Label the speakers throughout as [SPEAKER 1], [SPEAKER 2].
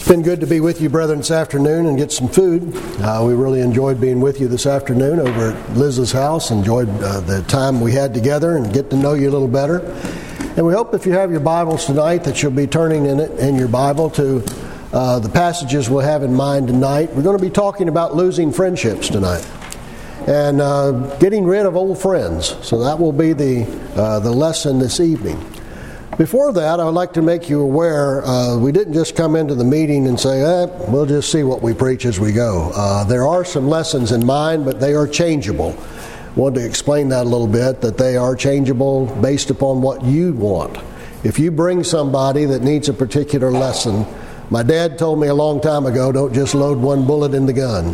[SPEAKER 1] It's been good to be with you, brethren, this afternoon and get some food. We really enjoyed being with you this afternoon over at Liz's house. Enjoyed the time we had together and get to know you a little better. And we hope if you have your Bibles tonight that you'll be turning in your Bible to the passages we'll have in mind tonight. We're going to be talking about losing friendships tonight and getting rid of old friends. So that will be the lesson this evening. Before that, I would like to make you aware, we didn't just come into the meeting and say, we'll just see what we preach as we go. There are some lessons in mind, but they are changeable. I wanted to explain that a little bit, that they are changeable based upon what you want. If you bring somebody that needs a particular lesson, my dad told me a long time ago, don't just load one bullet in the gun.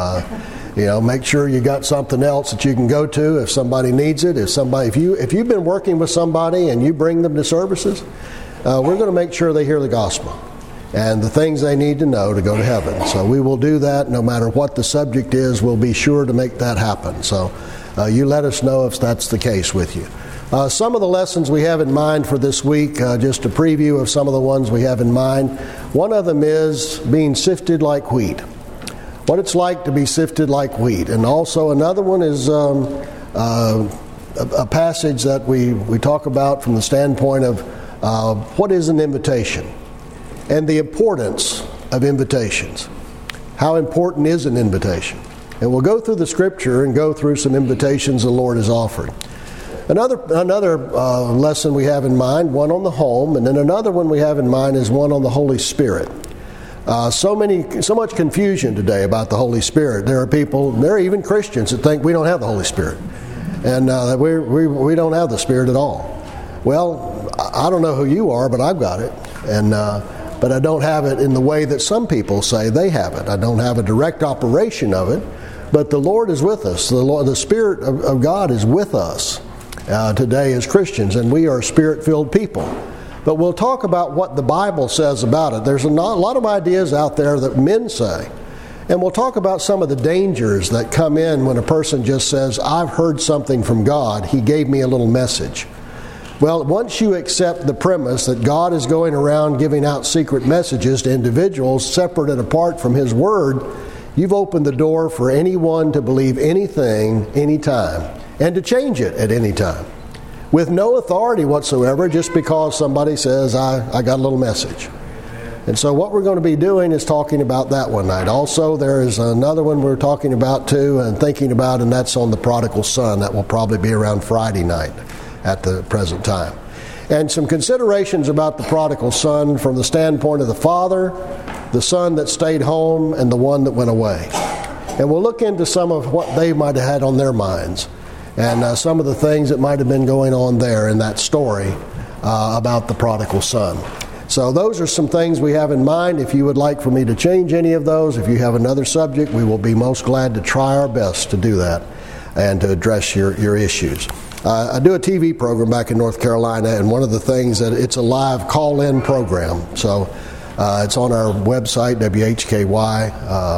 [SPEAKER 1] Make sure you got something else that you can go to if somebody needs it. If you've been working with somebody and you bring them to services, we're going to make sure they hear the gospel and the things they need to know to go to heaven. So we will do that no matter what the subject is. We'll be sure to make that happen. So you let us know if that's the case with you. Some of the lessons we have in mind for this week, just a preview of some of the ones we have in mind. One of them is being sifted like wheat. What it's like to be sifted like wheat. And also another one is a passage that we talk about from the standpoint of what is an invitation and the importance of invitations. How important is an invitation? And we'll go through the scripture and go through some invitations the Lord has offered. Another lesson we have in mind, one on the home, and then another one we have in mind is one on the Holy Spirit. So much confusion today about the Holy Spirit. There are even Christians that think we don't have the Holy Spirit, and that we don't have the Spirit at all. Well, I don't know who you are, but I've got it, but I don't have it in the way that some people say they have it. I don't have a direct operation of it, but the Lord is with us. The Spirit of God is with us today as Christians, and we are Spirit-filled people. But we'll talk about what the Bible says about it. There's a lot of ideas out there that men say. And we'll talk about some of the dangers that come in when a person just says, I've heard something from God. He gave me a little message. Well, once you accept the premise that God is going around giving out secret messages to individuals separate and apart from His Word, you've opened the door for anyone to believe anything, anytime, and to change it at any time, with no authority whatsoever, just because somebody says, I got a little message. And so what we're going to be doing is talking about that one night. Also, there is another one we're talking about too and thinking about, and that's on the prodigal son. That will probably be around Friday night at the present time. And some considerations about the prodigal son from the standpoint of the father, the son that stayed home, and the one that went away. And we'll look into some of what they might have had on their minds, and some of the things that might have been going on there in that story about the prodigal son. So those are some things we have in mind. If you would like for me to change any of those, if you have another subject, we will be most glad to try our best to do that and to address your issues. I do a TV program back in North Carolina, and one of the things that it's a live call-in program. So it's on our website, WHKY,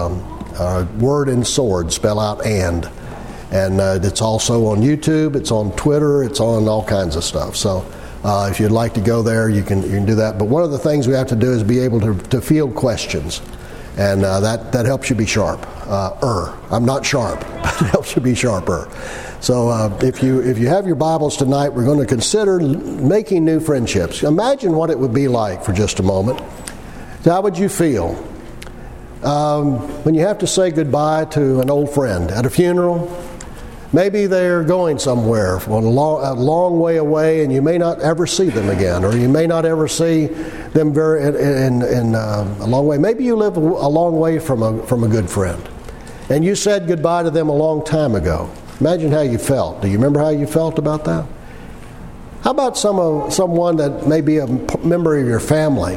[SPEAKER 1] Word and Sword, spell out and. And it's also on YouTube, it's on Twitter, it's on all kinds of stuff. So if you'd like to go there, you can do that. But one of the things we have to do is be able to field questions. And that helps you be sharp. I'm not sharp, but it helps you be sharper. So if you have your Bibles tonight, we're going to consider making new friendships. Imagine what it would be like for just a moment. How would you feel when you have to say goodbye to an old friend at a funeral? Maybe they're going somewhere a long way away, and you may not ever see them again, or you may not ever see them in a long way. Maybe you live a long way from a good friend, and you said goodbye to them a long time ago. Imagine how you felt. Do you remember how you felt about that? How about someone that may be a member of your family,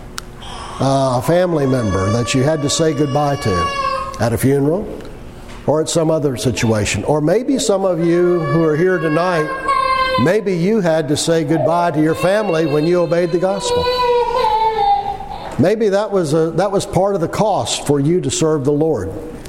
[SPEAKER 1] a family member that you had to say goodbye to at a funeral? Or at some other situation. Or maybe some of you who are here tonight, maybe you had to say goodbye to your family when you obeyed the gospel. Maybe that was part of the cost for you to serve the Lord.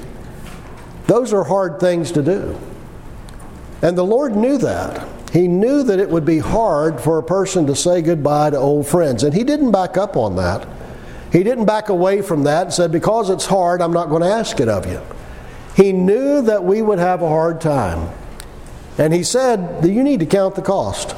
[SPEAKER 1] Those are hard things to do. And the Lord knew that. He knew that it would be hard for a person to say goodbye to old friends. And He didn't back up on that. He didn't back away from that and said, because it's hard, I'm not going to ask it of you. He knew that we would have a hard time. And he said that you need to count the cost.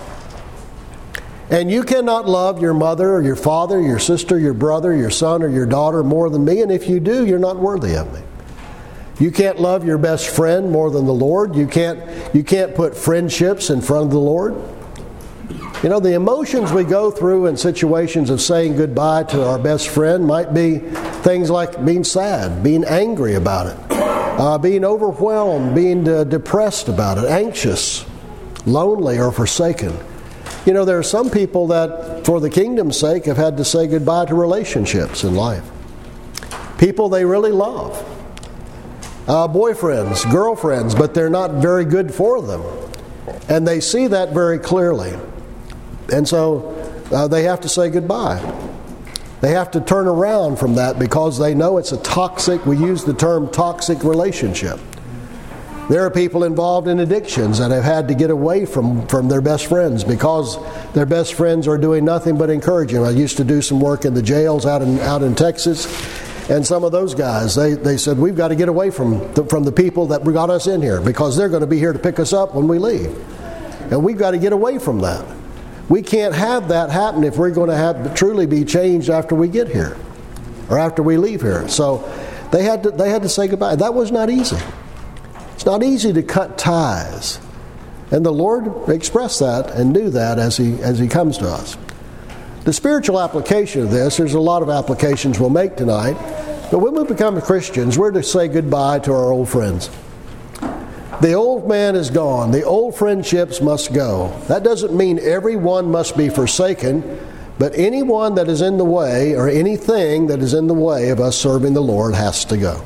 [SPEAKER 1] And you cannot love your mother or your father, your sister, your brother, your son, or your daughter more than me. And if you do, you're not worthy of me. You can't love your best friend more than the Lord. You can't put friendships in front of the Lord. You know, the emotions we go through in situations of saying goodbye to our best friend might be things like being sad, being angry about it, being overwhelmed, being depressed about it, anxious, lonely, or forsaken. You know, there are some people that, for the kingdom's sake, have had to say goodbye to relationships in life. People they really love. Boyfriends, girlfriends, but they're not very good for them. And they see that very clearly. And so they have to say goodbye. They have to turn around from that because they know it's a toxic, we use the term toxic relationship. There are people involved in addictions that have had to get away from their best friends because their best friends are doing nothing but encouraging them. I used to do some work in the jails out in Texas, and some of those guys, they said, we've got to get away from the people that got us in here because they're going to be here to pick us up when we leave. And we've got to get away from that. We can't have that happen if we're going to truly be changed after we get here or after we leave here. So they had to say goodbye. That was not easy. It's not easy to cut ties. And the Lord expressed that and knew that as He comes to us. The spiritual application of this, there's a lot of applications we'll make tonight. But when we become Christians, we're to say goodbye to our old friends. The old man is gone. The old friendships must go. That doesn't mean everyone must be forsaken, but anyone that is in the way or anything that is in the way of us serving the Lord has to go.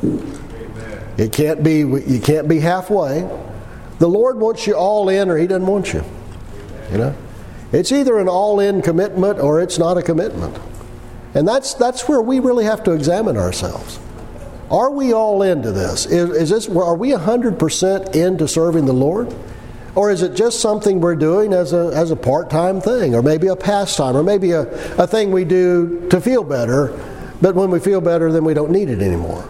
[SPEAKER 1] You can't be halfway. The Lord wants you all in or He doesn't want you. You know? It's either an all-in commitment or it's not a commitment. And that's where we really have to examine ourselves. Are we all into this? Are we 100% into serving the Lord? Or is it just something we're doing as a part-time thing, or maybe a pastime, or maybe a thing we do to feel better, but when we feel better, then we don't need it anymore?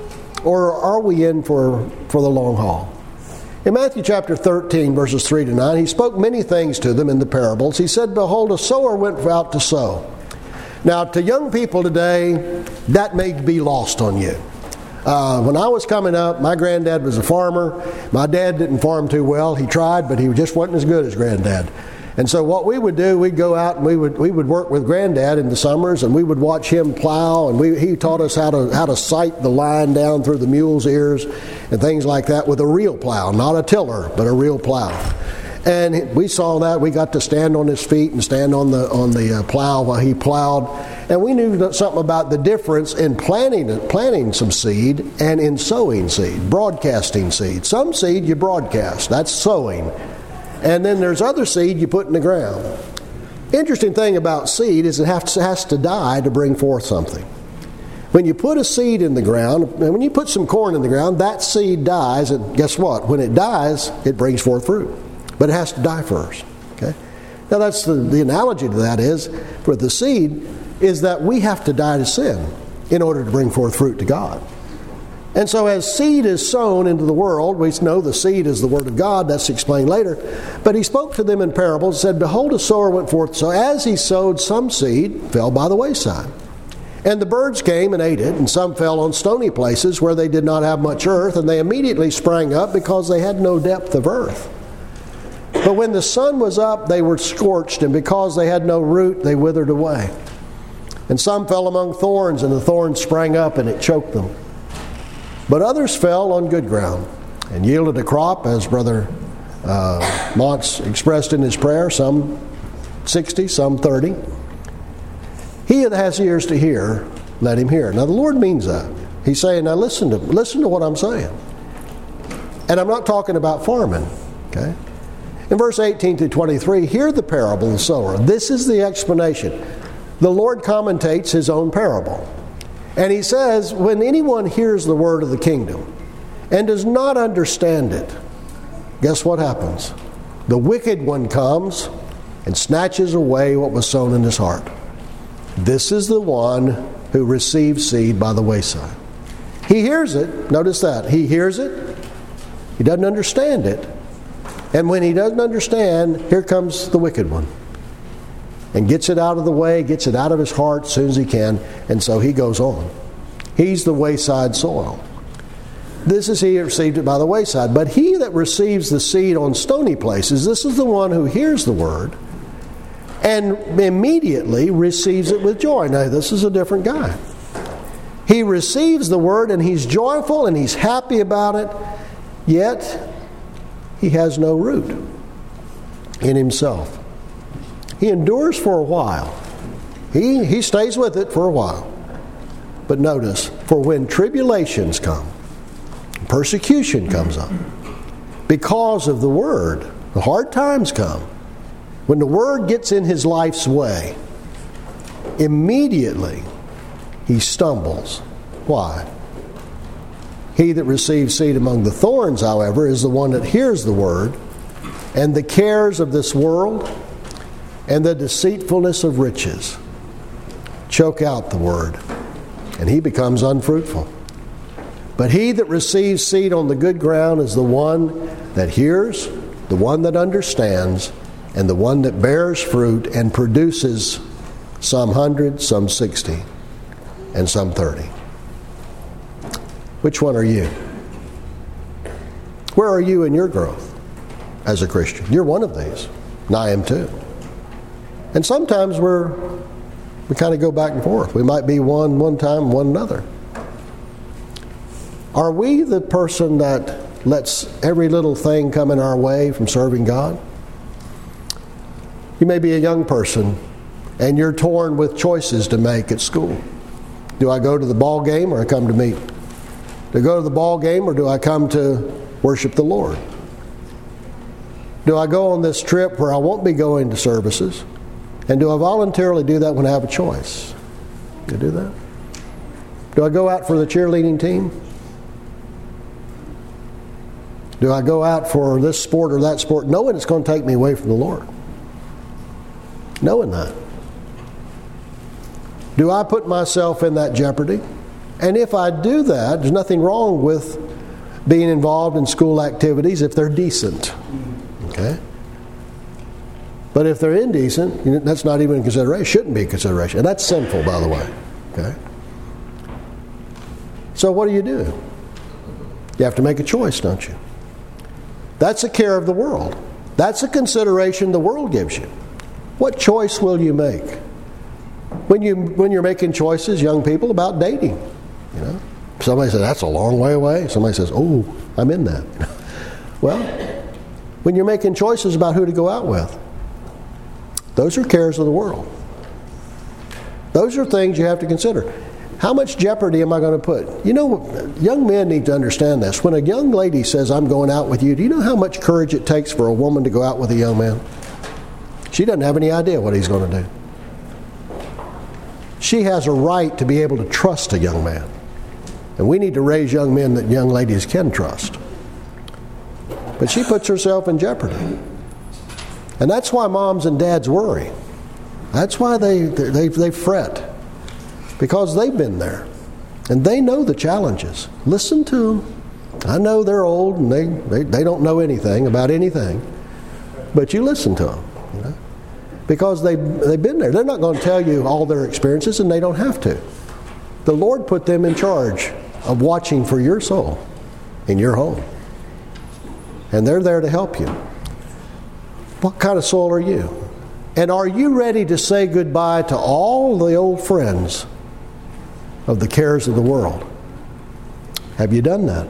[SPEAKER 1] Or are we in for the long haul? In Matthew chapter 13, verses 3 to 9, He spoke many things to them in the parables. He said, behold, a sower went out to sow. Now, to young people today, that may be lost on you. When I was coming up, my granddad was a farmer. My dad didn't farm too well. He tried, but he just wasn't as good as granddad. And so what we would do, we'd go out and we would work with granddad in the summers, and we would watch him plow, and he taught us how to sight the line down through the mule's ears and things like that with a real plow, not a tiller, but a real plow. And we saw that. We got to stand on his feet and stand on the plow while he plowed. And we knew something about the difference in planting some seed and in sowing seed, broadcasting seed. Some seed you broadcast, that's sowing. And then there's other seed you put in the ground. Interesting thing about seed is it has to die to bring forth something. When you put a seed in the ground, and when you put some corn in the ground, that seed dies, and guess what? When it dies, it brings forth fruit. But it has to die first. Okay? Now that's the analogy to that is, for the seed, is that we have to die to sin in order to bring forth fruit to God. And so as seed is sown into the world, we know the seed is the Word of God. That's explained later. But He spoke to them in parables and said, behold, a sower went forth. So as he sowed, some seed fell by the wayside. And the birds came and ate it, and some fell on stony places where they did not have much earth, and they immediately sprang up because they had no depth of earth. But when the sun was up, they were scorched, and because they had no root, they withered away. And some fell among thorns, and the thorns sprang up, and it choked them. But others fell on good ground, and yielded a crop, as Brother Montz expressed in his prayer, some 60, some 30. He that has ears to hear, let him hear. Now the Lord means that. He's saying, now listen to what I'm saying. And I'm not talking about farming, okay? In verse 18 to 23, hear the parable of the sower. This is the explanation. The Lord commentates His own parable. And He says, when anyone hears the word of the kingdom and does not understand it, guess what happens? The wicked one comes and snatches away what was sown in his heart. This is the one who receives seed by the wayside. He hears it. Notice that. He hears it. He doesn't understand it. And when he doesn't understand, here comes the wicked one. And gets it out of the way, gets it out of his heart as soon as he can, and so he goes on. He's the wayside soil. This is he that received it by the wayside. But he that receives the seed on stony places, this is the one who hears the word and immediately receives it with joy. Now, this is a different guy. He receives the word and he's joyful and he's happy about it, yet he has no root in himself. He endures for a while. He stays with it for a while. But notice, for when tribulations come, persecution comes up, because of the word, the hard times come, when the word gets in his life's way, immediately he stumbles. Why? He that receives seed among the thorns, however, is the one that hears the word, and the cares of this world and the deceitfulness of riches choke out the word, and he becomes unfruitful. But he that receives seed on the good ground is the one that hears, the one that understands, and the one that bears fruit and produces some 100, some 60, and some 30. Which one are you? Where are you in your growth as a Christian? You're one of these, and I am too. And sometimes we kind of go back and forth. We might be one time, one another. Are we the person that lets every little thing come in our way from serving God? You may be a young person and you're torn with choices to make at school. Do I go to the ball game or I come to meet? Do I go to the ball game or do I come to worship the Lord? Do I go on this trip where I won't be going to services? And do I voluntarily do that when I have a choice? Do I do that? Do I go out for the cheerleading team? Do I go out for this sport or that sport, knowing it's going to take me away from the Lord? Knowing that. Do I put myself in that jeopardy? And if I do that, there's nothing wrong with being involved in school activities if they're decent. Okay? But if they're indecent, that's not even a consideration. Shouldn't be a consideration. And that's sinful, by the way. Okay? So what do? You have to make a choice, don't you? That's a care of the world. That's a consideration the world gives you. What choice will you make? When you're making choices, young people, about dating, you know, somebody says that's a long way away. Somebody says, "Oh, I'm in that." Well, when you're making choices about who to go out with, those are cares of the world. Those are things you have to consider. How much jeopardy am I going to put? You know, young men need to understand this. When a young lady says, "I'm going out with you," do you know how much courage it takes for a woman to go out with a young man? She doesn't have any idea what he's going to do. She has a right to be able to trust a young man. And we need to raise young men that young ladies can trust. But she puts herself in jeopardy. And that's why moms and dads worry. That's why they fret. Because they've been there. And they know the challenges. Listen to them. I know they're old and they don't know anything about anything. But you listen to them. You know? Because they've been there. They're not going to tell you all their experiences, and they don't have to. The Lord put them in charge of watching for your soul in your home. And they're there to help you. What kind of soul are you? And are you ready to say goodbye to all the old friends of the cares of the world? Have you done that?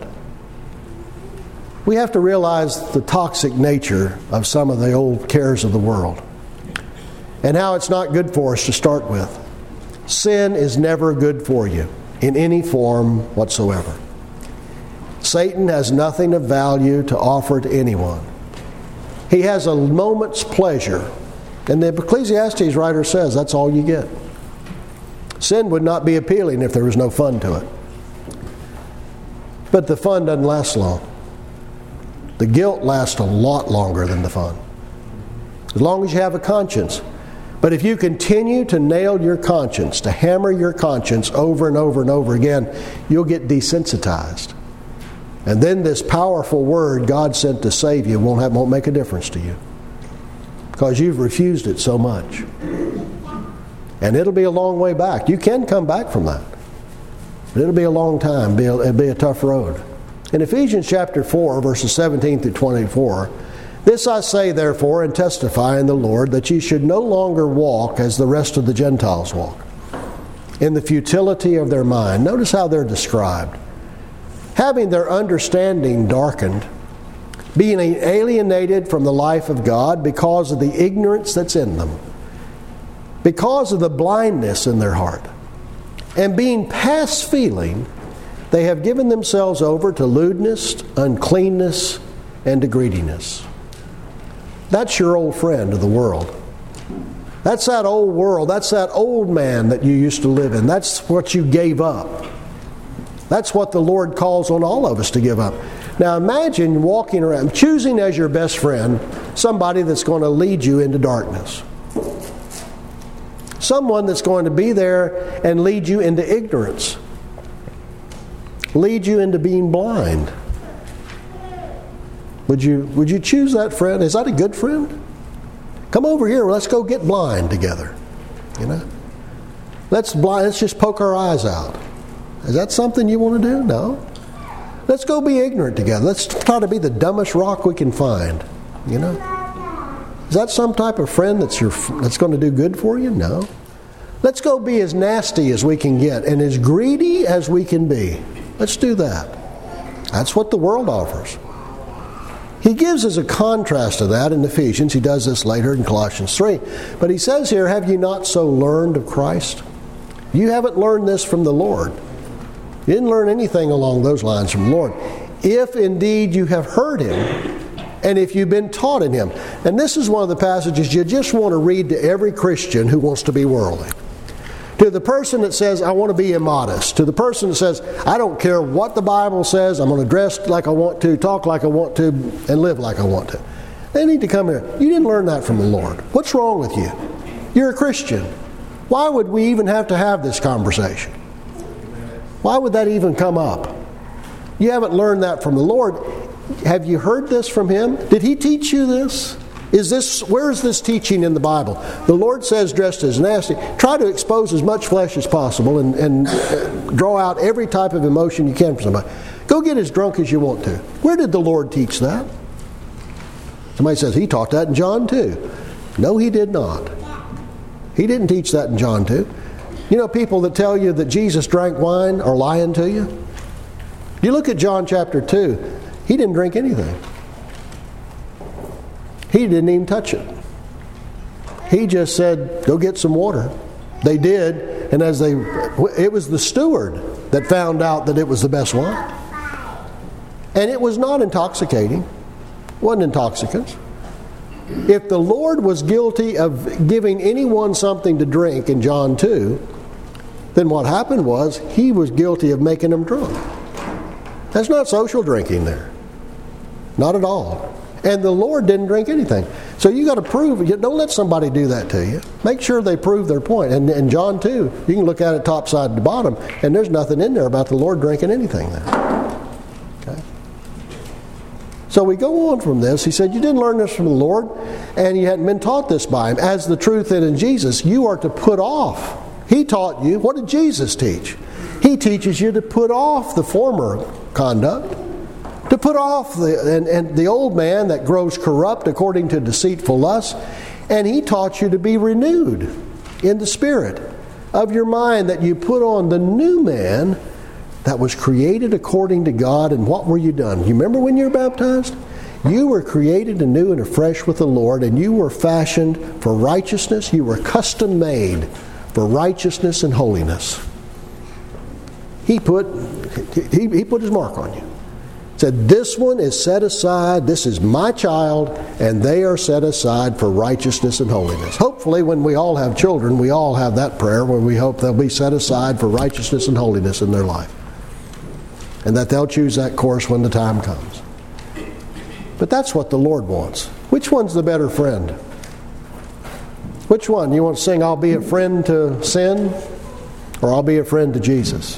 [SPEAKER 1] We have to realize the toxic nature of some of the old cares of the world and how it's not good for us to start with. Sin is never good for you in any form whatsoever. Satan has nothing of value to offer to anyone. He has a moment's pleasure. And the Ecclesiastes writer says that's all you get. Sin would not be appealing if there was no fun to it. But the fun doesn't last long. The guilt lasts a lot longer than the fun. As long as you have a conscience. But if you continue to nail your conscience, to hammer your conscience over and over and over again, you'll get desensitized. And then this powerful word God sent to save you won't make a difference to you, because you've refused it so much. And it'll be a long way back. You can come back from that, but it'll be a long time. It'll be a tough road. In Ephesians chapter 4, verses 17 through 24, "This I say, therefore, and testify in the Lord, that ye should no longer walk as the rest of the Gentiles walk, in the futility of their mind." Notice how they're described. "Having their understanding darkened, being alienated from the life of God because of the ignorance that's in them, because of the blindness in their heart, and being past feeling, they have given themselves over to lewdness, uncleanness, and to greediness." That's your old friend of the world. That's that old world. That's that old man that you used to live in. That's what you gave up. That's what the Lord calls on all of us to give up. Now imagine walking around, choosing as your best friend somebody that's going to lead you into darkness. Someone that's going to be there and lead you into ignorance. Lead you into being blind. Would you choose that friend? Is that a good friend? Come over here, let's go get blind together. You know? Let's just poke our eyes out. Is that something you want to do? No. Let's go be ignorant together. Let's try to be the dumbest rock we can find. You know? Is that some type of friend that's going to do good for you? No. Let's go be as nasty as we can get and as greedy as we can be. Let's do that. That's what the world offers. He gives us a contrast to that in Ephesians. He does this later in Colossians 3. But he says here, "Have you not so learned of Christ?" You haven't learned this from the Lord. You didn't learn anything along those lines from the Lord. "If indeed you have heard Him, and if you've been taught in Him." And this is one of the passages you just want to read to every Christian who wants to be worldly. To the person that says, "I want to be immodest." To the person that says, "I don't care what the Bible says. I'm going to dress like I want to, talk like I want to, and live like I want to." They need to come here. You didn't learn that from the Lord. What's wrong with you? You're a Christian. Why would we even have to have this conversation? Why would that even come up? You haven't learned that from the Lord. Have you heard this from Him? Did He teach you this? Where is this teaching in the Bible? The Lord says dressed as nasty. Try to expose as much flesh as possible and draw out every type of emotion you can from somebody. Go get as drunk as you want to. Where did the Lord teach that? Somebody says He taught that in John 2. No, He did not. He didn't teach that in John 2. You know, people that tell you that Jesus drank wine are lying to you. You look at John chapter 2. He didn't drink anything. He didn't even touch it. He just said, "Go get some water." They did, and it was the steward that found out that it was the best wine. And it was not intoxicating. It wasn't intoxicants. If the Lord was guilty of giving anyone something to drink in John 2, then what happened was He was guilty of making them drunk. That's not social drinking there. Not at all. And the Lord didn't drink anything. So you got to prove it. Don't let somebody do that to you. Make sure they prove their point. And in John 2, you can look at it top side to bottom, and there's nothing in there about the Lord drinking anything there. Okay? So we go on from this. He said, you didn't learn this from the Lord, and you hadn't been taught this by Him. As the truth in Jesus, you are to put off. He taught you. What did Jesus teach? He teaches you to put off the former conduct. To put off the old man that grows corrupt according to deceitful lusts. And He taught you to be renewed in the spirit of your mind, that you put on the new man that was created according to God. And what were you done? You remember when you were baptized? You were created anew and afresh with the Lord, and you were fashioned for righteousness. You were custom made for righteousness and holiness. He put His mark on you. Said, this one is set aside, this is my child, and they are set aside for righteousness and holiness. Hopefully when we all have children, we all have that prayer where we hope they'll be set aside for righteousness and holiness in their life. And that they'll choose that course when the time comes. But that's what the Lord wants. Which one's the better friend? Which one? You want to sing, I'll be a friend to sin, or I'll be a friend to Jesus?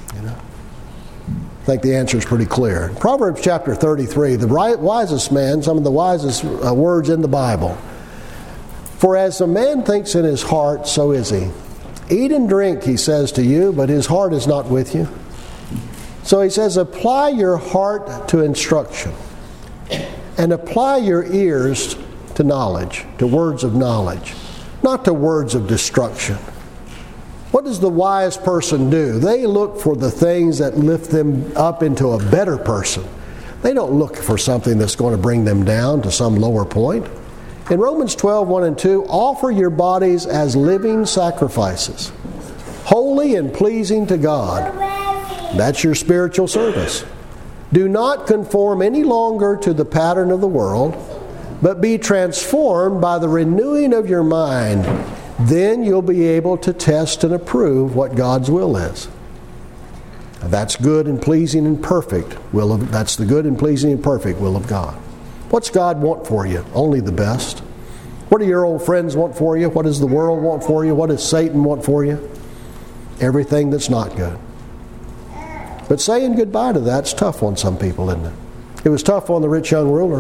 [SPEAKER 1] I think the answer is pretty clear. Proverbs chapter 33, the wisest man, some of the wisest words in the Bible. For as a man thinks in his heart, so is he. Eat and drink, he says to you, but his heart is not with you. So he says, apply your heart to instruction, and apply your ears to knowledge, to words of knowledge, not to words of destruction. What does the wise person do? They look for the things that lift them up into a better person. They don't look for something that's going to bring them down to some lower point. In Romans 12, 1 and 2, offer your bodies as living sacrifices, holy and pleasing to God. That's your spiritual service. Do not conform any longer to the pattern of the world, but be transformed by the renewing of your mind. Then you'll be able to test and approve what God's will is. That's good and pleasing and perfect will of, that's the good and pleasing and perfect will of God. What's God want for you? Only the best. What do your old friends want for you? What does the world want for you? What does Satan want for you? Everything that's not good. But saying goodbye to that's tough on some people, isn't it? It was tough on the rich young ruler.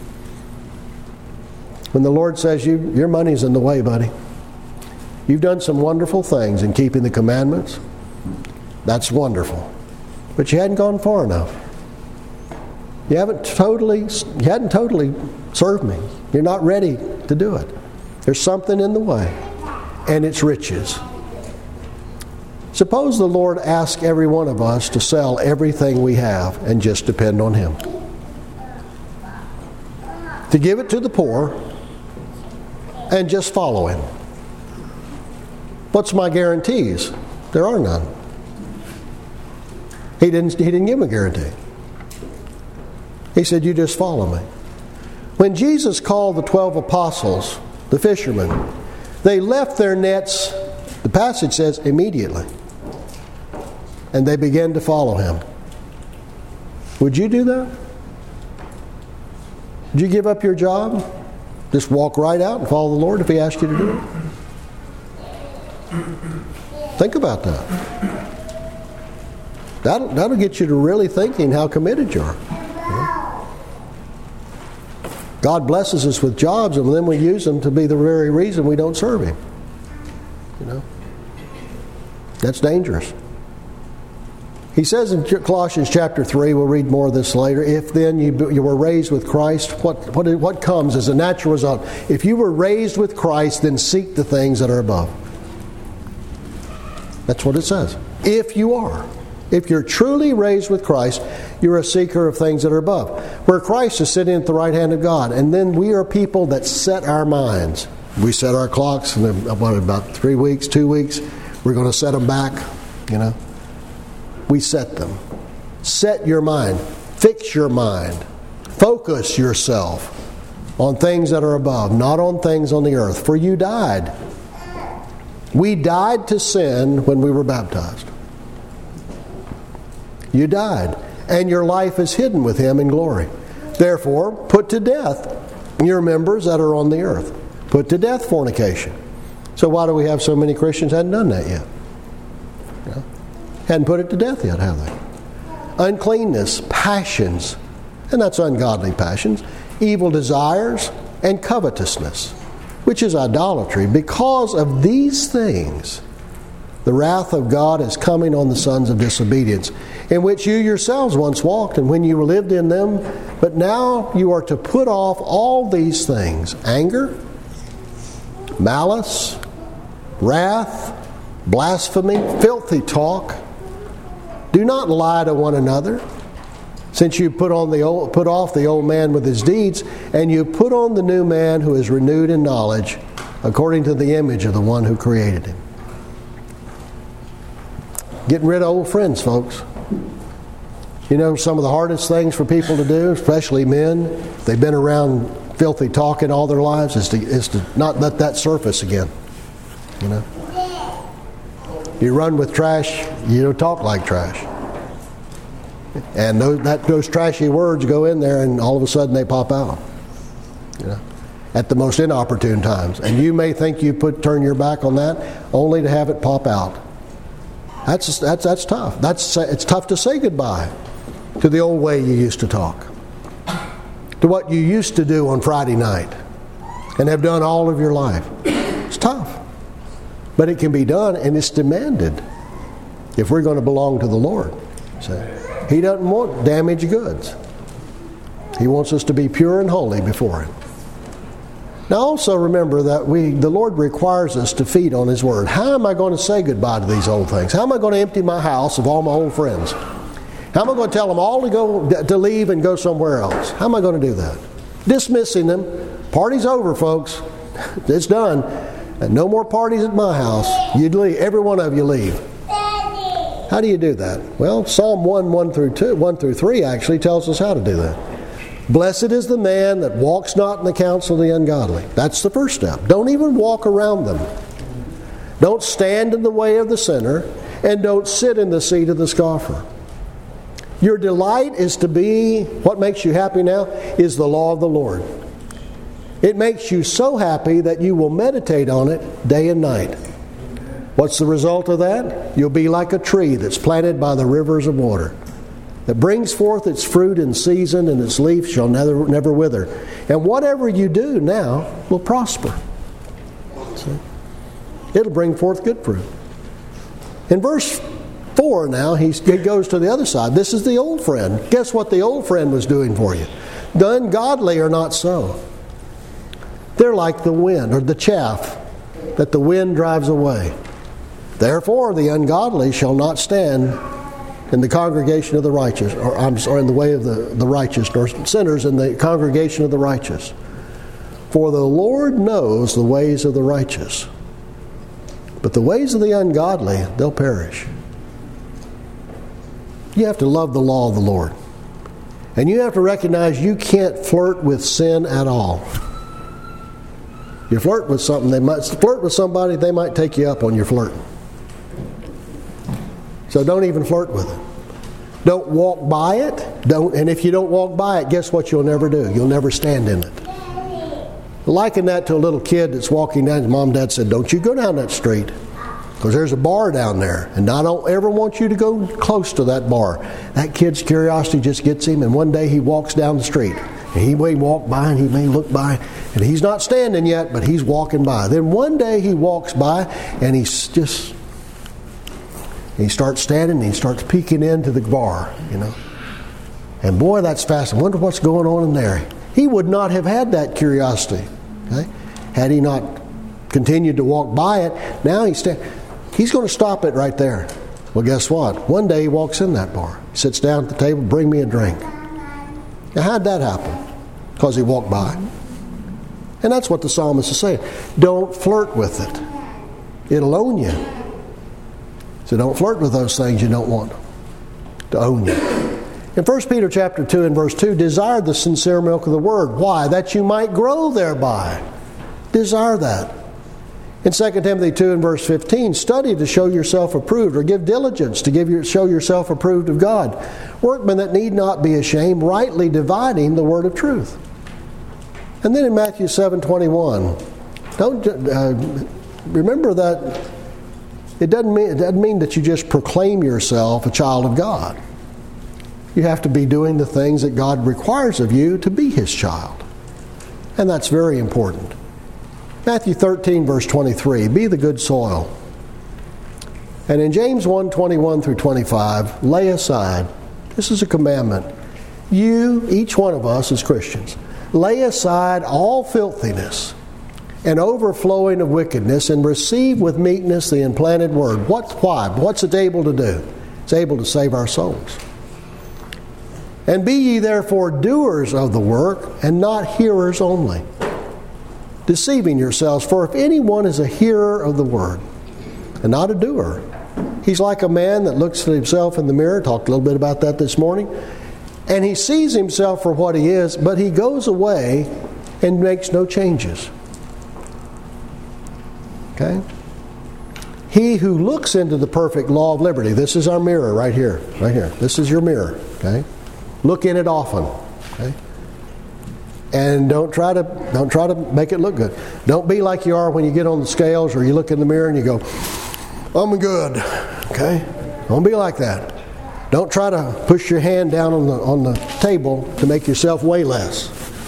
[SPEAKER 1] When the Lord says, your money's in the way, buddy. You've done some wonderful things in keeping the commandments. That's wonderful. But you hadn't gone far enough. You hadn't totally served me. You're not ready to do it. There's something in the way, and it's riches. Suppose the Lord asked every one of us to sell everything we have and just depend on Him. To give it to the poor and just follow Him. What's my guarantees? There are none. He didn't give him a guarantee. He said, you just follow me. When Jesus called the 12 apostles, the fishermen, they left their nets, the passage says, immediately. And they began to follow Him. Would you do that? Would you give up your job? Just walk right out and follow the Lord if He asked you to do it? Think about that. That'll get you to really thinking how committed you are. God blesses us with jobs, and then we use them to be the very reason we don't serve Him. That's dangerous. He says in Colossians chapter 3, we'll read more of this later, if then you were raised with Christ, what comes as a natural result? If you were raised with Christ, then seek the things that are above. That's what it says. If you are. If you're truly raised with Christ, you're a seeker of things that are above. Where Christ is sitting at the right hand of God. And then we are people that set our minds. We set our clocks, and about 3 weeks, 2 weeks, we're going to set them back, We set them. Set your mind. Fix your mind. Focus yourself on things that are above, not on things on the earth. For you died. We died to sin when we were baptized. You died, and your life is hidden with Him in glory. Therefore, put to death your members that are on the earth. Put to death fornication. So why do we have so many Christians who hadn't done that yet? Hadn't put it to death yet, have they? Uncleanness, passions, and that's ungodly passions, evil desires, and covetousness, which is idolatry. Because of these things, the wrath of God is coming on the sons of disobedience, in which you yourselves once walked, and when you lived in them. But now you are to put off all these things: anger, malice, wrath, blasphemy, filthy talk. Do not lie to one another, since you put off the old man with his deeds, and you put on the new man who is renewed in knowledge, according to the image of the one who created him. Getting rid of old friends, folks. Some of the hardest things for people to do, especially men, if they've been around filthy talking all their lives, is to not let that surface again. You run with trash, you don't talk like trash. And those trashy words go in there, and all of a sudden they pop out. at the most inopportune times. And you may think you turn your back on that only to have it pop out. That's tough. It's tough to say goodbye to the old way you used to talk, to what you used to do on Friday night and have done all of your life. It's tough. But it can be done, and it's demanded if we're going to belong to the Lord. See? He doesn't want damaged goods. He wants us to be pure and holy before Him. Now also remember that the Lord requires us to feed on His Word. How am I going to say goodbye to these old things? How am I going to empty my house of all my old friends? How am I going to tell them all to leave and go somewhere else? How am I going to do that? Dismissing them. Party's over, folks. It's done. And no more parties at my house. You'd leave. Every one of you leave. How do you do that? Well, Psalm 1 through 3 actually tells us how to do that. Blessed is the man that walks not in the counsel of the ungodly. That's the first step. Don't even walk around them. Don't stand in the way of the sinner, and don't sit in the seat of the scoffer. Your delight is to be, what makes you happy now, is the law of the Lord. It makes you so happy that you will meditate on it day and night. What's the result of that? You'll be like a tree that's planted by the rivers of water, that brings forth its fruit in season, and its leaf shall never wither. And whatever you do now will prosper. See? It'll bring forth good fruit. In verse 4 now, he goes to the other side. This is the old friend. Guess what the old friend was doing for you? The ungodly are not so. They're like the wind, or the chaff that the wind drives away. Therefore, the ungodly shall not stand in the congregation of the righteous, or in the way of the righteous, nor sinners in the congregation of the righteous. For the Lord knows the ways of the righteous, but the ways of the ungodly, they'll perish. You have to love the law of the Lord. And you have to recognize you can't flirt with sin at all. You flirt with something, flirt with somebody, they might take you up on your flirting. So don't even flirt with it. Don't walk by it. And if you don't walk by it, guess what you'll never do? You'll never stand in it. Liken that to a little kid that's walking down. His mom and dad said, don't you go down that street, because there's a bar down there, and I don't ever want you to go close to that bar. That kid's curiosity just gets him, and one day he walks down the street. And he may walk by, and he may look by, and he's not standing yet, but he's walking by. Then one day he walks by, and he starts standing, and he starts peeking into the bar, And boy, that's fascinating. I wonder what's going on in there. He would not have had that curiosity, okay, had he not continued to walk by it. Now he's going to stop it right there. Well, guess what? One day he walks in that bar. He sits down at the table, bring me a drink. Now, how'd that happen? Because he walked by. And that's what the psalmist is saying. Don't flirt with it. It'll own you. So don't flirt with those things you don't want to own you. In 1 Peter chapter 2 and verse 2, desire the sincere milk of the word. Why? That you might grow thereby. Desire that. In 2 Timothy 2 and verse 15, study to show yourself approved, or give diligence to show yourself approved of God. Workmen that need not be ashamed, rightly dividing the word of truth. And then in Matthew 7:21, remember that it doesn't mean that you just proclaim yourself a child of God. You have to be doing the things that God requires of you to be His child. And that's very important. Matthew 13, verse 23, be the good soil. And in James 1:21 through 25, lay aside. This is a commandment. You, each one of us as Christians, lay aside all filthiness and overflowing of wickedness, and receive with meekness the implanted word. Why? What's it able to do? It's able to save our souls. And be ye therefore doers of the work, and not hearers only, deceiving yourselves. For if anyone is a hearer of the word, and not a doer, he's like a man that looks at himself in the mirror. Talked a little bit about that this morning. And he sees himself for what he is, but he goes away and makes no changes. Okay? He who looks into the perfect law of liberty. This is our mirror right here. Right here. This is your mirror. Okay? Look in it often. Okay? And don't try to make it look good. Don't be like you are when you get on the scales or you look in the mirror and you go, I'm good. Okay? Don't be like that. Don't try to push your hand down on the table to make yourself weigh less.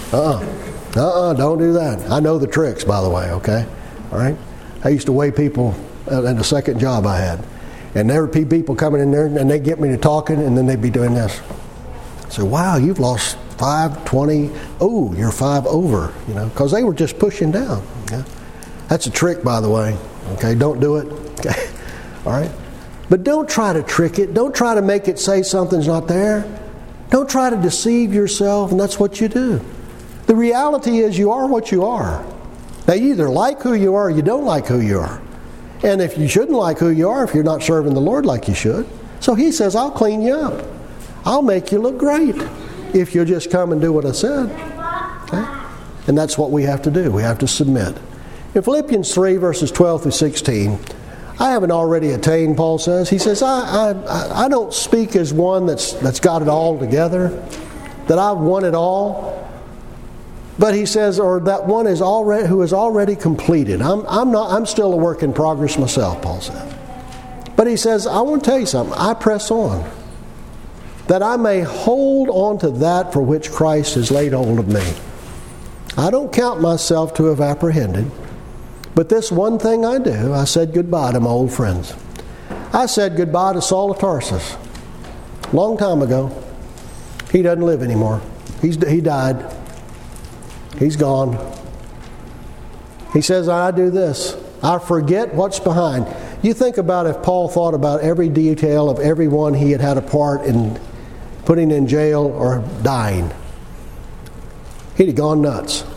[SPEAKER 1] Don't do that. I know the tricks, by the way, okay? All right? I used to weigh people at a second job I had. And there would be people coming in there and they'd get me to talking and then they'd be doing this. So, wow, you've lost 5, 20. Oh, you're 5 over, because they were just pushing down. Okay? That's a trick, by the way. Okay, don't do it. Okay, all right? But don't try to trick it. Don't try to make it say something's not there. Don't try to deceive yourself, and that's what you do. The reality is you are what you are. Now, you either like who you are or you don't like who you are. And if you shouldn't like who you are, if you're not serving the Lord like you should. So He says, I'll clean you up. I'll make you look great if you'll just come and do what I said. Okay? And that's what we have to do. We have to submit. In Philippians 3, verses 12 through 16, I haven't already attained, Paul says. He says, I don't speak as one that's got it all together, that I've won it all. But he says, or that one is already who is already completed. I'm still a work in progress myself, Paul said. But he says, I want to tell you something. I press on, that I may hold on to that for which Christ has laid hold of me. I don't count myself to have apprehended, but this one thing I do, I said goodbye to my old friends. I said goodbye to Saul of Tarsus. Long time ago. He doesn't live anymore. He died. He's gone. He says, I do this. I forget what's behind. You think about if Paul thought about every detail of everyone he had a part in putting in jail or dying. He'd have gone nuts.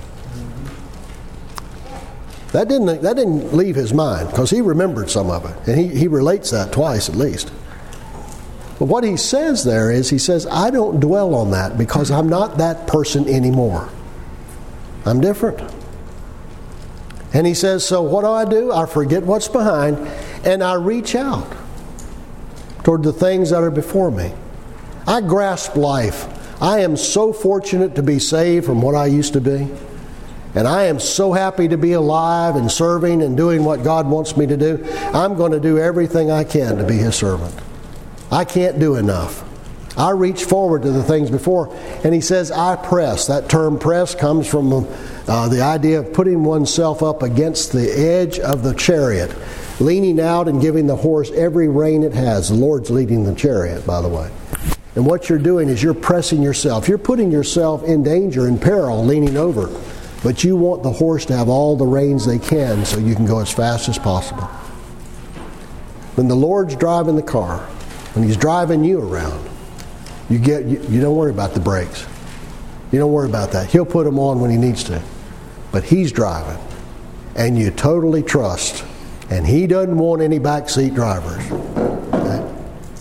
[SPEAKER 1] That didn't leave his mind, because he remembered some of it. And he relates that twice at least. But what he says there is, he says, I don't dwell on that because I'm not that person anymore. I'm different. And he says, so what do? I forget what's behind and I reach out toward the things that are before me. I grasp life. I am so fortunate to be saved from what I used to be. And I am so happy to be alive and serving and doing what God wants me to do. I'm going to do everything I can to be His servant. I can't do enough. I reach forward to the things before. And he says, I press. That term press comes from the idea of putting oneself up against the edge of the chariot, leaning out and giving the horse every rein it has. The Lord's leading the chariot, by the way. And what you're doing is you're pressing yourself. You're putting yourself in danger, in peril, leaning over. But you want the horse to have all the reins they can so you can go as fast as possible. When the Lord's driving the car, when He's driving you around, you don't worry about the brakes. You don't worry about that. He'll put them on when He needs to. But He's driving. And you totally trust. And He doesn't want any backseat drivers. Okay?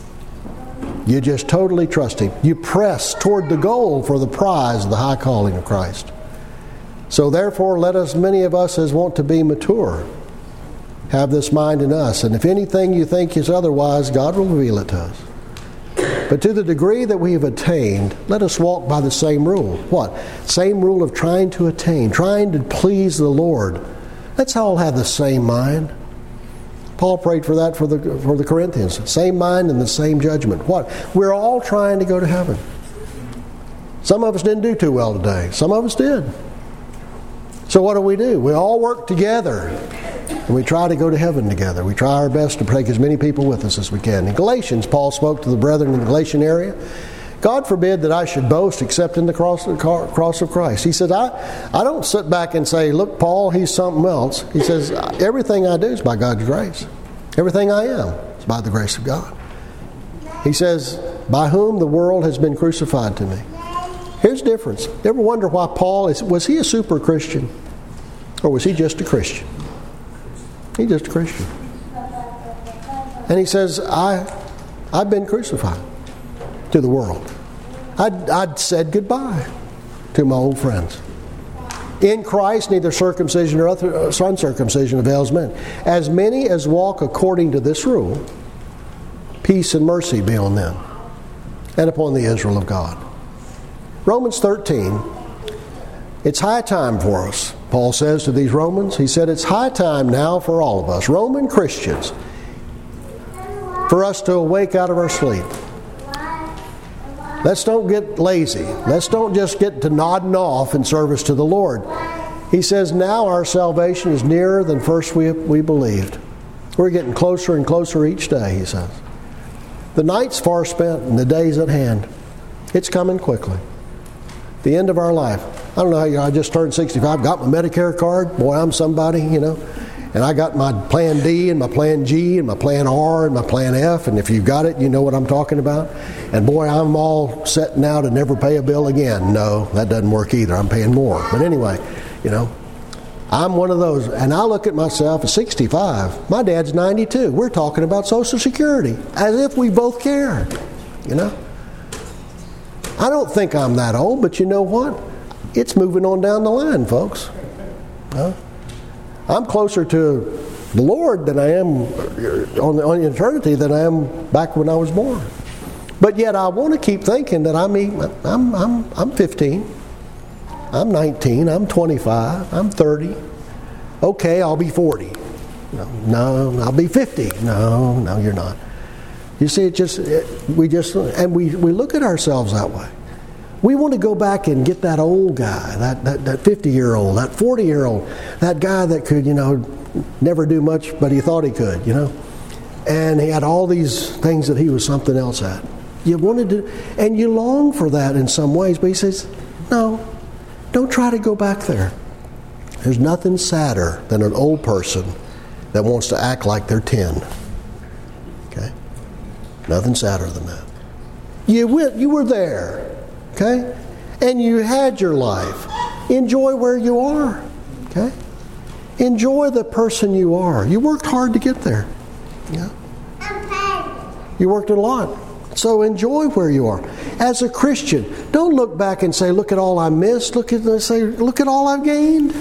[SPEAKER 1] You just totally trust Him. You press toward the goal for the prize of the high calling of Christ. So therefore, let us, many of us as want to be mature, have this mind in us. And if anything you think is otherwise, God will reveal it to us. But to the degree that we have attained, let us walk by the same rule. What? Same rule of trying to attain, trying to please the Lord. Let's all have the same mind. Paul prayed for that for the Corinthians. Same mind and the same judgment. What? We're all trying to go to heaven. Some of us didn't do too well today. Some of us did. So what do? We all work together. And we try to go to heaven together. We try our best to take as many people with us as we can. In Galatians, Paul spoke to the brethren in the Galatian area. God forbid that I should boast except in the cross of Christ. He said, I don't sit back and say, look, Paul, he's something else. He says, everything I do is by God's grace. Everything I am is by the grace of God. He says, by whom the world has been crucified to me. Here's the difference. You ever wonder why Paul, was he a super Christian? Or was he just a Christian? He's just a Christian. And he says, I've been crucified to the world. I'd said goodbye to my old friends. In Christ, neither circumcision nor uncircumcision avails men. As many as walk according to this rule, peace and mercy be on them and upon the Israel of God. Romans 13, It's high time for us. Paul says to these Romans, he said, it's high time now for all of us, Roman Christians, for us to awake out of our sleep. Let's don't get lazy. Let's don't just get to nodding off in service to the Lord. He says, now our salvation is nearer than first we believed. We're getting closer and closer each day, he says. The night's far spent and the day's at hand. It's coming quickly. The end of our life. I don't know how I just turned 65, got my Medicare card. Boy, I'm somebody, And I got my Plan D and my Plan G and my Plan R and my Plan F. And if you've got it, you know what I'm talking about. And boy, I'm all set now to never pay a bill again. No, that doesn't work either. I'm paying more. But anyway, I'm one of those. And I look at myself at 65. My dad's 92. We're talking about Social Security as if we both care. I don't think I'm that old, but you know what? It's moving on down the line, folks. I'm closer to the Lord than I am on eternity than I am back when I was born. But yet I want to keep thinking that I'm 15, I'm 19, I'm 25, I'm 30. Okay, I'll be 40. No, I'll be 50. No, you're not. You see, we look at ourselves that way. We want to go back and get that old guy, that 50-year-old, that 40-year-old, that guy that could, never do much, but he thought he could, And he had all these things that he was something else at. You wanted to, and you long for that in some ways, but he says, no, don't try to go back there. There's nothing sadder than an old person that wants to act like they're 10. Okay? Nothing sadder than that. You were there. Okay? And you had your life. Enjoy where you are. Okay? Enjoy the person you are. You worked hard to get there. Yeah? You worked a lot. So enjoy where you are. As a Christian, don't look back and say, look at all I missed. Look at all I've gained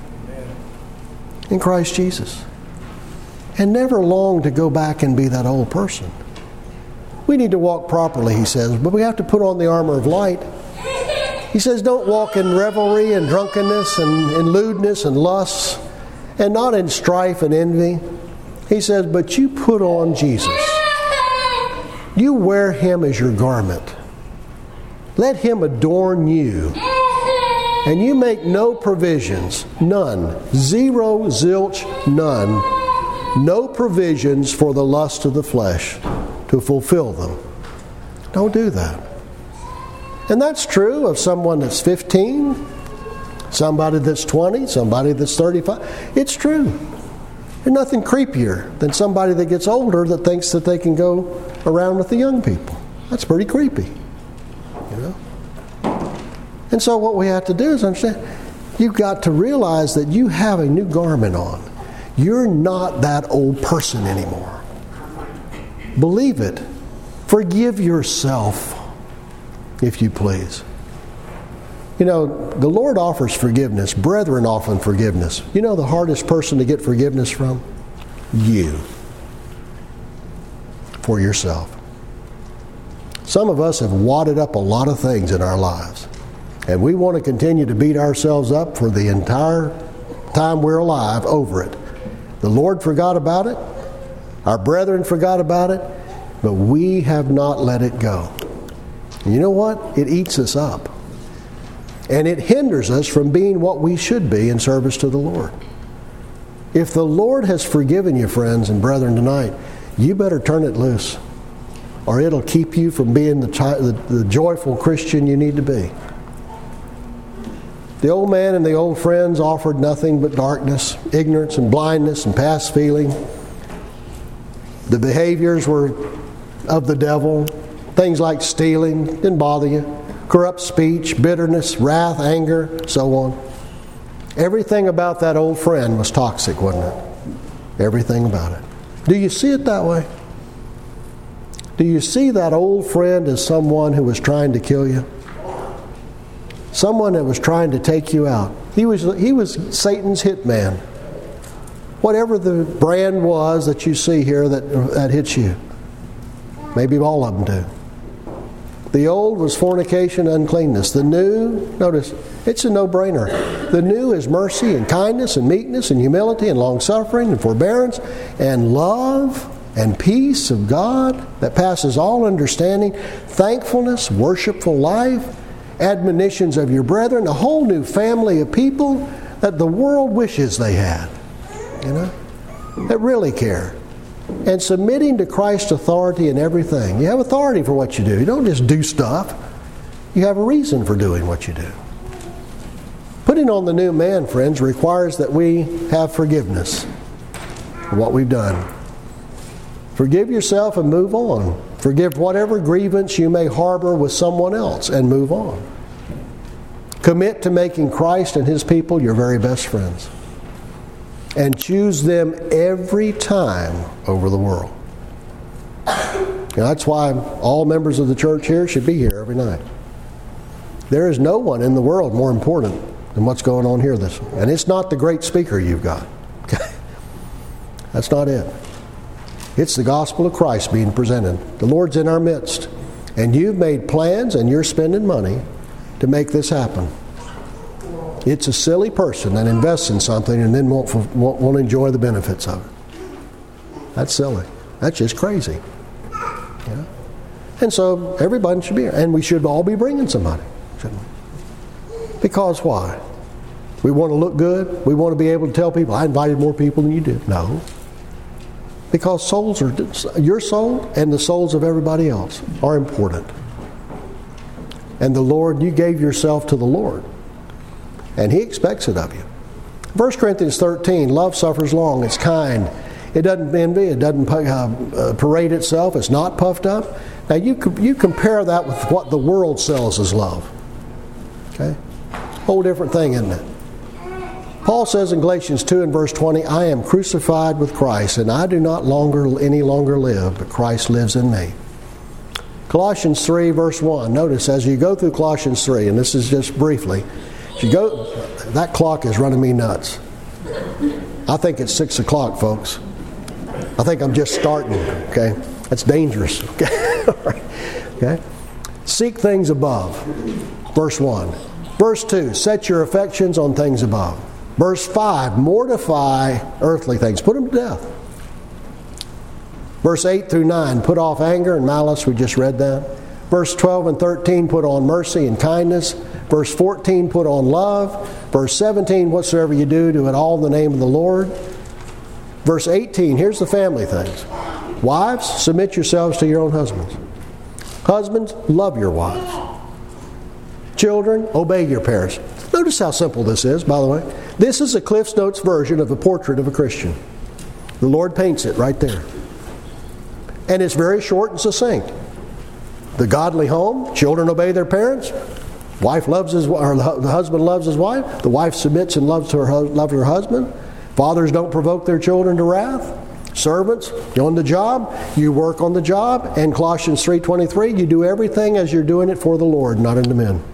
[SPEAKER 1] in Christ Jesus. And never long to go back and be that old person. We need to walk properly, he says, but we have to put on the armor of light. He says, don't walk in revelry and drunkenness and in lewdness and lusts, and not in strife and envy. He says, but you put on Jesus. You wear him as your garment. Let him adorn you. And you make no provisions, none, zero, zilch, none, no provisions for the lust of the flesh to fulfill them. Don't do that. And that's true of someone that's 15, somebody that's 20, somebody that's 35. It's true. There's nothing creepier than somebody that gets older that thinks that they can go around with the young people. That's pretty creepy. And so what we have to do is understand, you've got to realize that you have a new garment on. You're not that old person anymore. Believe it. Forgive yourself, if you please. The Lord offers forgiveness. Brethren offer forgiveness. You know the hardest person to get forgiveness from? You. For yourself. Some of us have wadded up a lot of things in our lives. And we want to continue to beat ourselves up for the entire time we're alive over it. The Lord forgot about it. Our brethren forgot about it. But we have not let it go. And you know what? It eats us up. And it hinders us from being what we should be in service to the Lord. If the Lord has forgiven you, friends and brethren, tonight, you better turn it loose. Or it'll keep you from being the joyful Christian you need to be. The old man and the old friends offered nothing but darkness, ignorance, and blindness, and past feeling. The behaviors were of the devil. Things like stealing didn't bother you. Corrupt speech, bitterness, wrath, anger, so on. Everything about that old friend was toxic, wasn't it? Everything about it. Do you see it that way? Do you see that old friend as someone who was trying to kill you? Someone that was trying to take you out. He was Satan's hitman. Whatever the brand was that you see here that hits you. Maybe all of them do. The old was fornication and uncleanness. The new, notice, it's a no-brainer. The new is mercy and kindness and meekness and humility and long-suffering and forbearance and love and peace of God that passes all understanding, thankfulness, worshipful life, admonitions of your brethren, a whole new family of people that the world wishes they had, that really care. And submitting to Christ's authority in everything. You have authority for what you do. You don't just do stuff. You have a reason for doing what you do. Putting on the new man, friends, requires that we have forgiveness for what we've done. Forgive yourself and move on. Forgive whatever grievance you may harbor with someone else and move on. Commit to making Christ and His people your very best friends. And choose them every time over the world. That's why all members of the church here should be here every night. There is no one in the world more important than what's going on here. And it's not the great speaker you've got. Okay? That's not it. It's the gospel of Christ being presented. The Lord's in our midst. And you've made plans and you're spending money to make this happen. It's a silly person that invests in something and then won't enjoy the benefits of it. That's silly. That's just crazy. And so everybody should be here. And we should all be bringing somebody, shouldn't we? Because why? We want to look good. We want to be able to tell people, I invited more people than you did. No. Because your soul and the souls of everybody else are important. And the Lord, you gave yourself to the Lord. And He expects it of you. 1 Corinthians 13, love suffers long, it's kind. It doesn't envy, it doesn't parade itself, it's not puffed up. Now you compare that with what the world sells as love. Okay? Whole different thing, isn't it? Paul says in Galatians 2 and verse 20, I am crucified with Christ, and I do not any longer live, but Christ lives in me. Colossians 3 verse 1, notice as you go through Colossians 3, and this is just briefly, that clock is running me nuts. I think it's 6 o'clock, folks. I think I'm just starting, okay? That's dangerous, okay? Okay? Seek things above, verse 1. Verse 2, set your affections on things above. Verse 5, mortify earthly things. Put them to death. Verse 8 through 9, put off anger and malice. We just read that. Verse 12 and 13, put on mercy and kindness. Verse 14, put on love. Verse 17, whatsoever you do, do it all in the name of the Lord. Verse 18, here's the family things. Wives, submit yourselves to your own husbands. Husbands, love your wives. Children, obey your parents. Notice how simple this is, by the way. This is a Cliff's Notes version of a portrait of a Christian. The Lord paints it right there. And it's very short and succinct. The godly home, children obey their parents. The husband loves his wife. The wife submits and loves her husband. Fathers don't provoke their children to wrath. Servants, you're on the job, you work on the job. And Colossians 3:23, you do everything as you're doing it for the Lord, not unto men.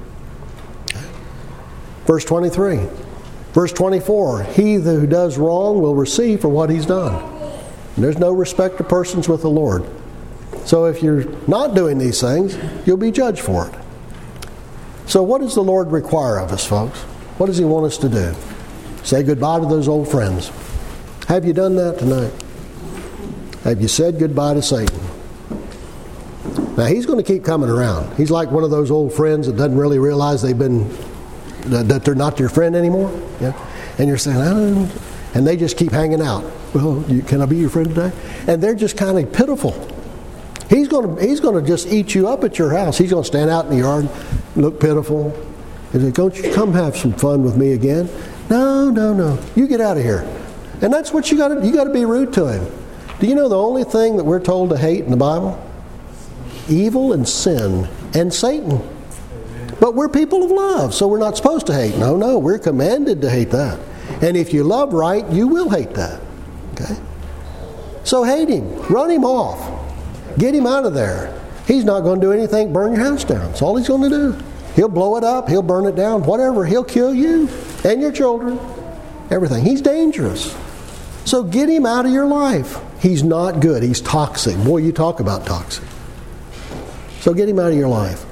[SPEAKER 1] Verse 23. Verse 24, he who does wrong will receive for what he's done. And there's no respect of persons with the Lord. So if you're not doing these things, you'll be judged for it. So what does the Lord require of us, folks? What does He want us to do? Say goodbye to those old friends. Have you done that tonight? Have you said goodbye to Satan? Now he's going to keep coming around. He's like one of those old friends that doesn't really realize that they're not your friend anymore. Yeah? And you're saying, and they just keep hanging out. Well, can I be your friend today? And they're just kind of pitiful. He's going to just eat you up at your house. He's going to stand out in the yard, look pitiful. He's like, don't you come have some fun with me again? No. You get out of here. And that's what you got to be rude to him. Do you know the only thing that we're told to hate in the Bible? Evil and sin and Satan. But we're people of love, so we're not supposed to hate. No, we're commanded to hate that. And if you love right, you will hate that. Okay? So hate him. Run him off. Get him out of there. He's not going to do anything, burn your house down. That's all he's going to do. He'll blow it up. He'll burn it down. Whatever. He'll kill you and your children. Everything. He's dangerous. So get him out of your life. He's not good. He's toxic. Boy, you talk about toxic. So get him out of your life.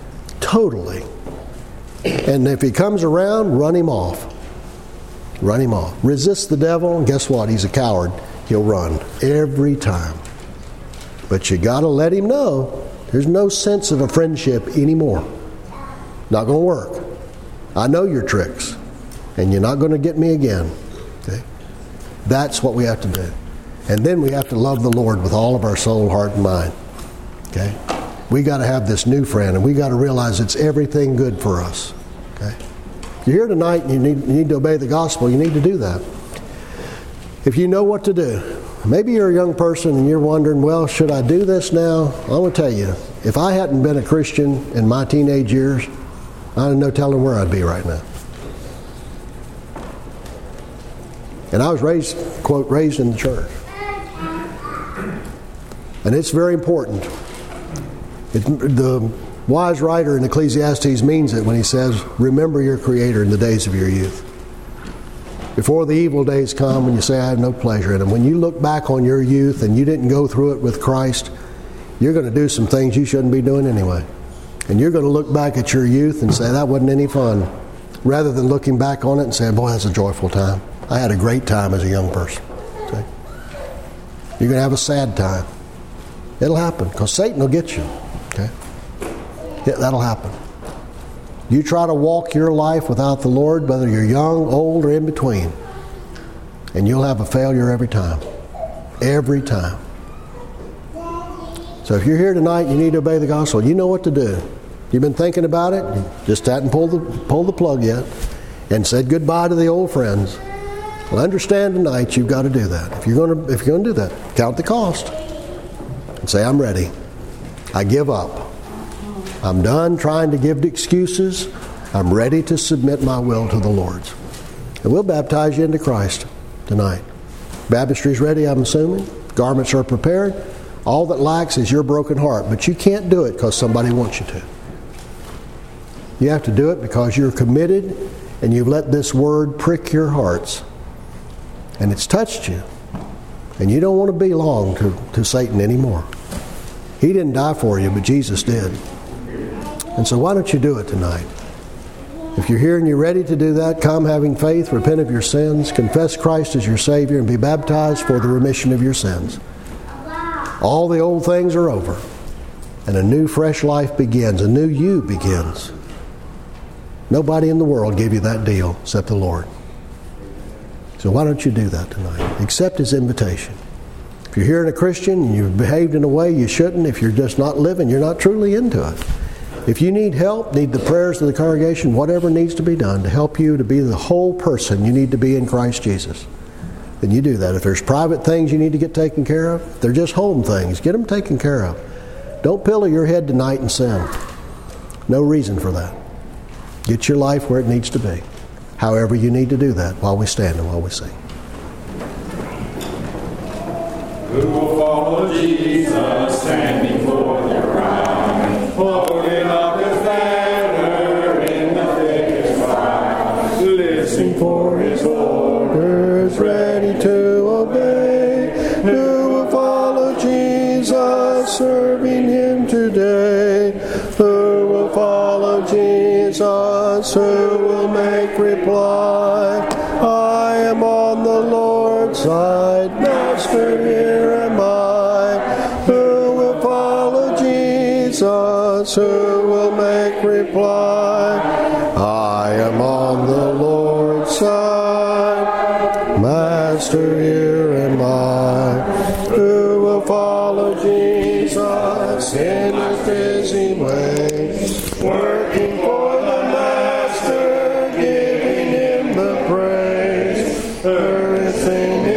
[SPEAKER 1] Totally. And if he comes around, run him off. Run him off. Resist the devil, and guess what? He's a coward. He'll run every time. But you got to let him know there's no sense of a friendship anymore. Not going to work. I know your tricks, and you're not going to get me again. Okay? That's what we have to do. And then we have to love the Lord with all of our soul, heart, and mind. Okay? We got to have this new friend, and we got to realize it's everything good for us. Okay? If you're here tonight and you need to obey the gospel, you need to do that. If you know what to do, maybe you're a young person and you're wondering, well, should I do this now? I want to tell you, if I hadn't been a Christian in my teenage years, I have no telling where I'd be right now. And I was raised, quote, raised in the church. And it's very important. The wise writer in Ecclesiastes means it when he says, remember your Creator in the days of your youth. Before the evil days come and you say, I have no pleasure in them. When you look back on your youth and you didn't go through it with Christ, you're going to do some things you shouldn't be doing anyway. And you're going to look back at your youth and say, that wasn't any fun. Rather than looking back on it and saying, boy, that's a joyful time. I had a great time as a young person. Okay? You're going to have a sad time. It'll happen because Satan will get you. Okay? That'll happen. You try to walk your life without the Lord, whether you're young, old, or in between, and you'll have a failure every time. Every time. So if you're here tonight and you need to obey the gospel, you know what to do. You've been thinking about it, you just hadn't pulled the plug yet, and said goodbye to the old friends. Well, understand tonight you've got to do that. If you're going to do that, count the cost. And say, I'm ready. I give up. I'm done trying to give excuses. I'm ready to submit my will to the Lord's. And we'll baptize you into Christ tonight. Baptistry's ready, I'm assuming. Garments are prepared. All that lacks is your broken heart. But you can't do it because somebody wants you to. You have to do it because you're committed and you've let this word prick your hearts. And it's touched you. And you don't want to belong to Satan anymore. He didn't die for you, but Jesus did. And so why don't you do it tonight? If you're here and you're ready to do that, come having faith, repent of your sins, confess Christ as your Savior, and be baptized for the remission of your sins. All the old things are over, and a new fresh life begins. A new you begins. Nobody in the world gave you that deal except the Lord. So why don't you do that tonight? Accept His invitation. If you're here and a Christian and you've behaved in a way you shouldn't, if you're just not living, you're not truly into it. If you need help, need the prayers of the congregation, whatever needs to be done to help you to be the whole person you need to be in Christ Jesus, then you do that. If there's private things you need to get taken care of, if they're just home things, get them taken care of. Don't pillow your head tonight and sin. No reason for that. Get your life where it needs to be. However you need to do that while we stand and while we sing.
[SPEAKER 2] Who will follow Jesus, standing for the crown, holding up His banner in the thickest crowd, listening for His orders, ready to obey? Who will follow Jesus, serving Him today? Who will follow Jesus, who will make reply? I am on the Lord's side, Master, here am I. Who will follow Jesus, who will make reply? I am on the Lord's side, Master, here am I. Who will follow Jesus in His busy way, working for the Master, giving Him the praise. Everything